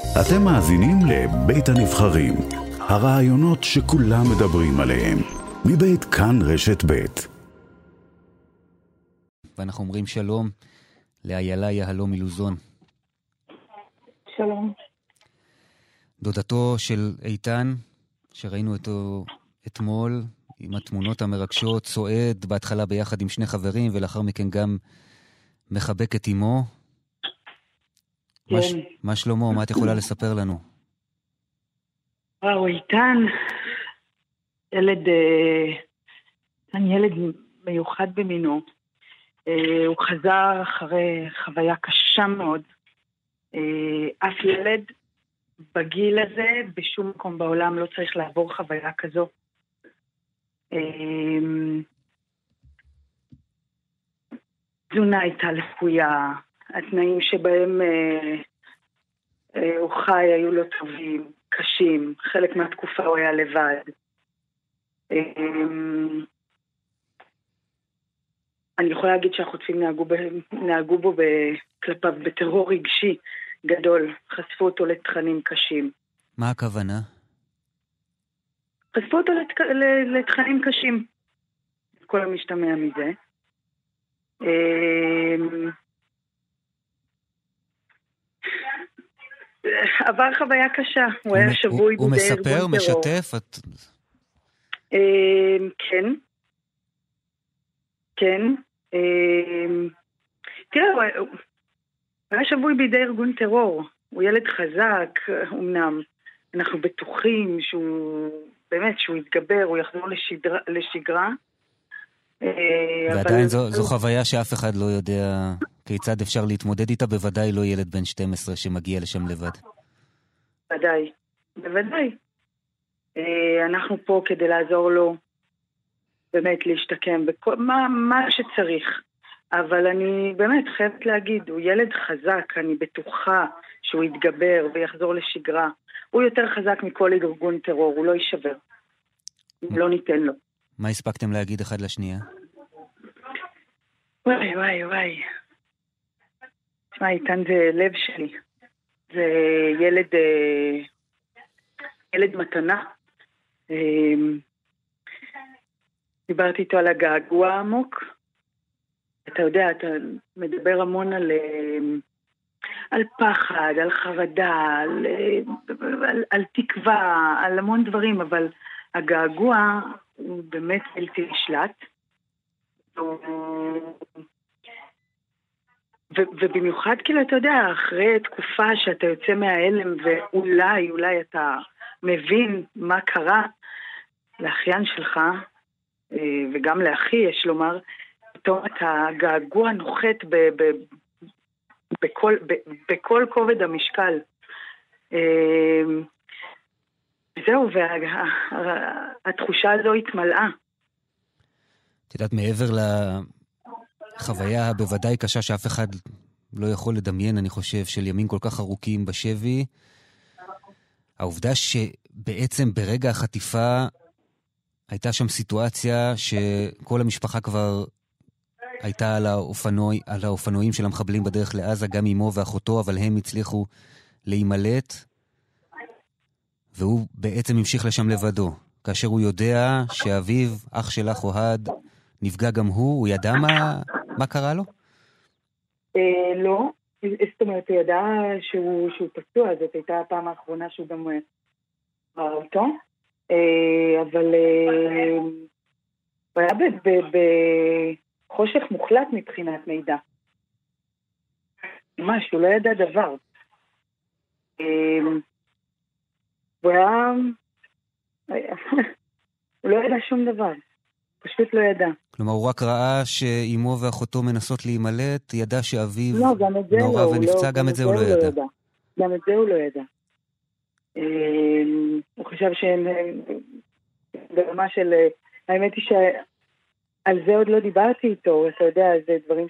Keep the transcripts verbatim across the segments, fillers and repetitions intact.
אתם מאזינים לבית הנבחרים, הרעיונות שכולם מדברים עליהם, מבית כאן רשת בית. ואנחנו אומרים שלום לאיילה יהלום מלוזון. שלום. דודתו של איתן, שראינו אותו אתמול, עם התמונות המרגשות, צועד בהתחלה ביחד עם שני חברים, ולאחר מכן גם מחבק את אמו. כן. מה, ש... מה שלמה? מה את יכולה לספר לנו? וואו, איתן, ילד, איתן ילד מיוחד במינו. הוא חזר אחרי חוויה קשה מאוד. אף ילד בגיל הזה, בשום מקום בעולם לא צריך לעבור חוויה כזו. תזונה הייתה לקויה, התנאים שבהם הוא חי היו לא טובים, קשים, חלק מהתקופה הוא היה לבד. אני יכולה להגיד שהחוטפים נהגו, ב, נהגו בו כלפיו בטרור רגשי גדול, חשפו אותו לתכנים קשים. מה הכוונה? חשפו אותו לתק... לתכנים קשים, כל המשתמע מזה. עבר חוויה קשה, הוא היה שבוי בידי ארגון טרור. הוא מספר, משתף? כן, כן. תראה, הוא היה שבוי בידי ארגון טרור, הוא ילד חזק, אמנם אנחנו בטוחים שהוא, באמת, שהוא יתגבר, הוא יחזור לשגרה. ועדיין זו, זו חוויה שאף אחד לא יודע כיצד אפשר להתמודד איתה, בוודאי לא ילד בן שתים עשרה שמגיע לשם לבד. בוודאי, בוודאי. אנחנו פה כדי לעזור לו באמת להשתקם בכל, מה, מה שצריך. אבל אני באמת חייבת להגיד, הוא ילד חזק, אני בטוחה שהוא יתגבר ויחזור לשגרה. הוא יותר חזק מכל ארגון טרור, הוא לא יישבר. לא ניתן לו. מה הספקתם להגיד אחד לשנייה? וואי, וואי, וואי. תשמע, איתן זה לב שלי. זה ילד, ילד מתנה. דיברתי איתו על הגעגוע העמוק. אתה יודע, אתה מדבר המון על, על פחד, על חרדה, על, על, על תקווה, על המון דברים, אבל הגעגוע הוא באמת בלתי נשלט. ו- ובמיוחד כאילו, אתה יודע, אחרי תקופה שאתה יוצא מהאלם, ואולי, אולי אתה מבין מה קרה לאחיין שלך, וגם לאחי, יש לומר, פתאום אתה געגוע נוחת ב- ב- בכל, ב- בכל כובד המשקל. זהו, והתחושה הזו התמלאה. את יודעת, מעבר לחוויה בוודאי קשה שאף אחד לא יכול לדמיין, אני חושב, של ימים כל כך ארוכים בשבי, העובדה שבעצם ברגע החטיפה הייתה שם סיטואציה שכל המשפחה כבר הייתה על, האופנוע, על האופנועים של המחבלים בדרך לעזה, גם אמו ואחותו, אבל הם הצליחו להימלט, והוא בעצם המשיך לשם לבדו. כאשר הוא יודע שאביו, אח שלך אוהד, נפגע גם הוא, הוא ידע מה, מה קרה לו? לא, זאת אומרת, הוא ידע שהוא, שהוא פצוע, זאת הייתה הפעם האחרונה שהוא גם ראה אותו, אבל הוא היה בחושך מוחלט מבחינת מידע. ממש, הוא לא ידע דבר. הוא היה... הוא לא ידע שום דבר. פשוט לא ידע. כלומר, הוא רק ראה שאימו ואחותו מנסות להימלט, ידע שאביו לא, נורא לא, ונפצע, לא, גם את זה הוא לא ידע. ידע. גם את זה הוא לא ידע. הוא חשב שהם... ברמה של... האמת היא שעל זה עוד לא דיברתי איתו, אתה יודע, זה דברים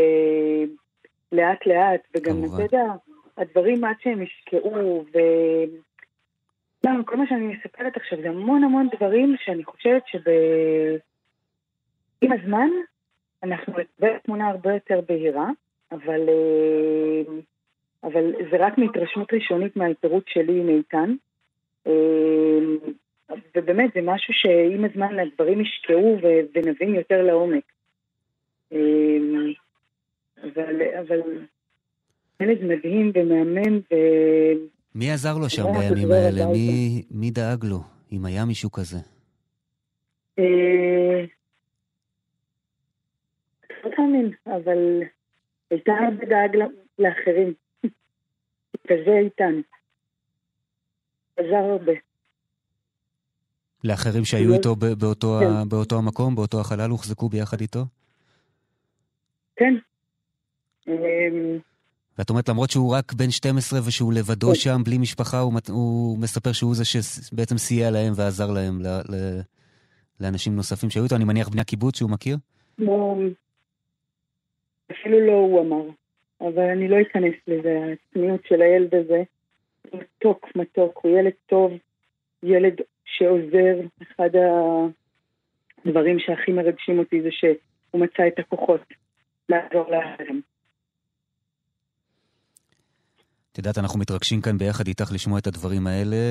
שלאט לאט, וגם אתה יודע, הדברים עד שהם השקעו, ו... כל מה שאני מספרת עכשיו זה המון המון דברים שאני חושבת שבעם הזמן אנחנו נקבל תמונה הרבה יותר בהירה, אבל אבל זה רק מהתרשמות ראשונית מההיכרות שלי עם איתן, ובאמת זה משהו שעם הזמן הדברים ישקעו ונבין יותר לעומק. אבל, אבל ילד מדהים ומאמן ו... מי עזר לו שם בימים האלה? מי, מי דאג לו, אם היה מישהו כזה? לא תאמין, אבל איתן דאג לאחרים. כזה איתן. עזר הרבה. לאחרים שהיו איתו באותו, כן. באותו המקום, באותו החלל, הוחזקו ביחד איתו? כן. ואת אומרת, למרות שהוא רק בן שתים עשרה ושהוא לבדו כן. שם, בלי משפחה, הוא, הוא מספר שהוא זה שבעצם סייע להם ועזר להם ל, ל, לאנשים נוספים שהיו איתו. אני מניח בני הקיבוץ שהוא מכיר? לא, אפילו לא הוא אמר. אבל אני לא אכנס לזה, הצניעות של הילד הזה. מתוק, מתוק, הוא ילד טוב, ילד שעוזר. אחד הדברים שהכי מרגשים אותי זה שהוא מצא את הכוחות לעזור לאחרים. את יודעת, אנחנו מתרגשים כאן ביחד איתך לשמוע את הדברים האלה,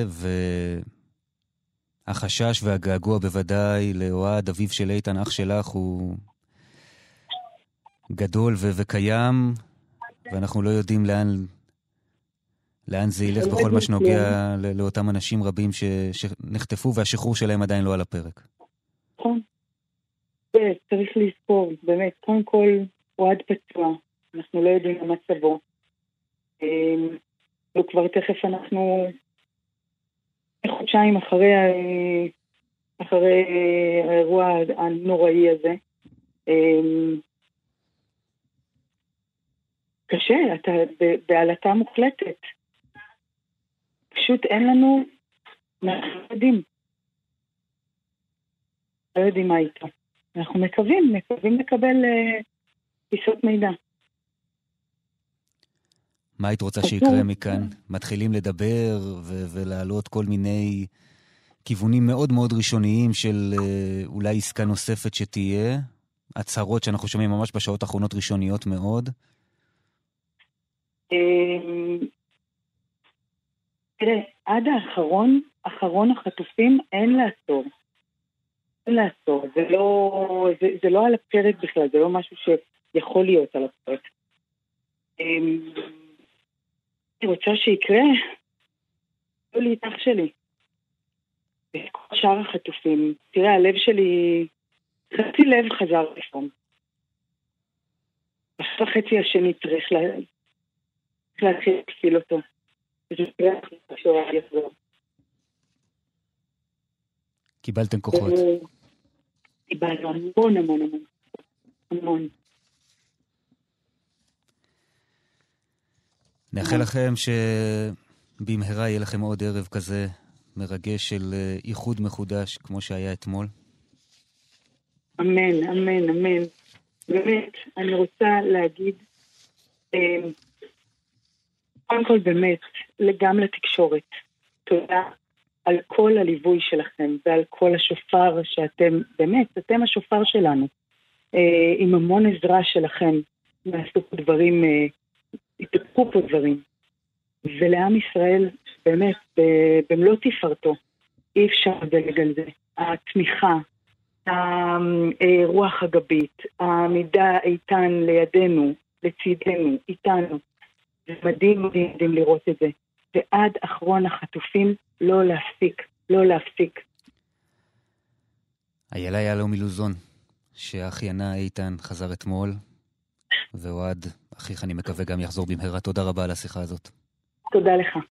והחשש והגעגוע בוודאי לאוהד, אביו של איתן, אח שלך, הוא גדול ו- וקיים, ואנחנו לא יודעים לאן, לאן זה ילך בכל מה שנוגע לא, לאותם אנשים רבים ש, שנחטפו, והשחרור שלהם עדיין לא על הפרק. נכון. צריך לזכור, באמת, קודם כל, אוהד פצוע, אנחנו לא יודעים מה מצבו. וכבר תכף אנחנו חודשיים אחרי, אחרי האירוע הנוראי הזה. קשה, אתה בעלתה מוחלטת. פשוט אין לנו, אנחנו יודעים. לא יודעים מה איתו. אנחנו מקווים, מקווים לקבל פיסות מידע. מה היית רוצה שיקרה מכאן? מתחילים לדבר ו- ולהעלות כל מיני כיוונים מאוד מאוד ראשוניים של אולי עסקה נוספת שתהיה. הצהרות שאנחנו שומעים ממש בשעות האחרונות ראשוניות מאוד. תראה, עד האחרון, אחרון החטופים אין לעצור. אין לעצור. זה לא, זה, זה לא על הפרק בכלל, זה לא משהו שיכול להיות על הפרק. אני רוצה שיקרה, תראו לי את אח שלי. וכל שאר החטופים. תראה, הלב שלי, חצי לב חזר לפעמים. החצי השני צריך לה... להתחיל להפעיל אותו. וזה תראה שהוא יחזור. קיבלתם כוחות. קיבלנו המון המון המון. המון. נאחל לכם שבמהרה יהיה לכם עוד ערב כזה מרגש של איחוד מחודש כמו שהיה אתמול. אמן, אמן, אמן. באמת, אני רוצה להגיד, קודם כל באמת, גם לתקשורת, תודה על כל הליווי שלכם ועל כל השופר שאתם, באמת, אתם השופר שלנו, עם המון עזרה שלכם, נעשו פה דברים, התפתחו פה דברים. ולעם ישראל, באמת, במלוא תפארתו, אי אפשר לדלג על זה. התמיכה, הרוח הגבית, העמידה איתן לידינו, לצידנו, איתנו. זה מדהים מדהים לראות את זה. ועד אחרון החטופים, לא להפסיק, לא להפסיק. איילה יהלום מלוזון, שאחיינה איתן חזר אתמול, ואוהד, אחיך אני מקווה גם יחזור במהרה. תודה רבה על השיחה הזאת. תודה לך.